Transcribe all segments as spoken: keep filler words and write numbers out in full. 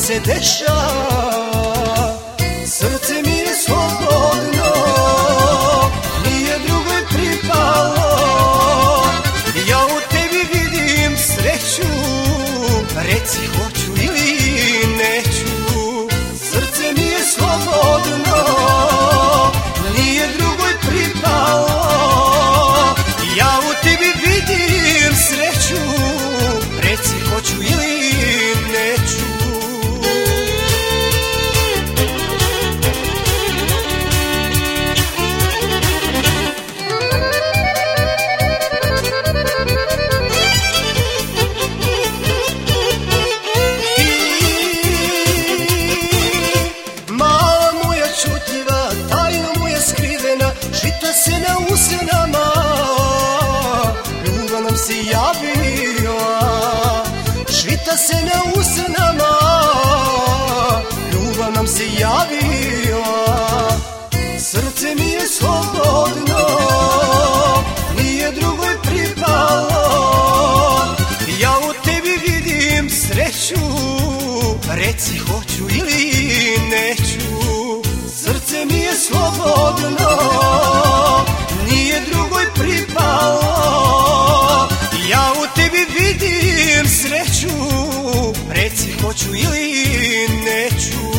se dešava, srce mi je slobodno, nije drugoj pripalo. Ja u tebi vidim sreću, reci hoću ili neću. Srce mi je slobodno, nije drugoj pripalo. Ja u tebi vidim sreću, reci hoću ili neću. Žito se na usnama, ljubav nam se javila. Žito se na usnama, ljubav nam se javila. Srce mi je slobodno, nije drugoj pripalo. Ja u tebi vidim sreću, reci hoću ili neću. Srce mi je slobodno, nije drugoj pripalo. Ja u tebi vidim sreću, reci hoću ili neću.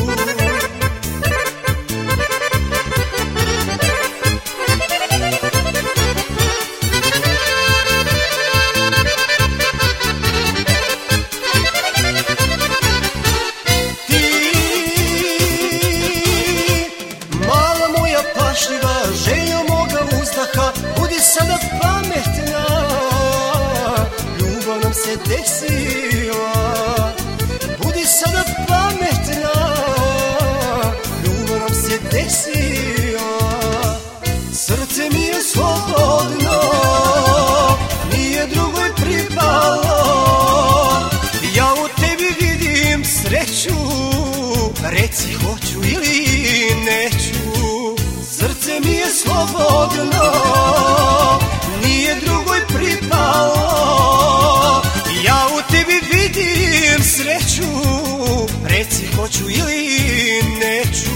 Željo moga uzdaha, budi sada pametna, ljubav nam se desila. Budi sada pametna, ljubav nam se desila. Srce mi je slobodno, nije drugoj pripalo. Ja u tebi vidim sreću, reci hoću ili neću. Srce mi je slobodno, nije drugoj pripalo. Ja u tebi vidim sreću, reci hoću ili neću.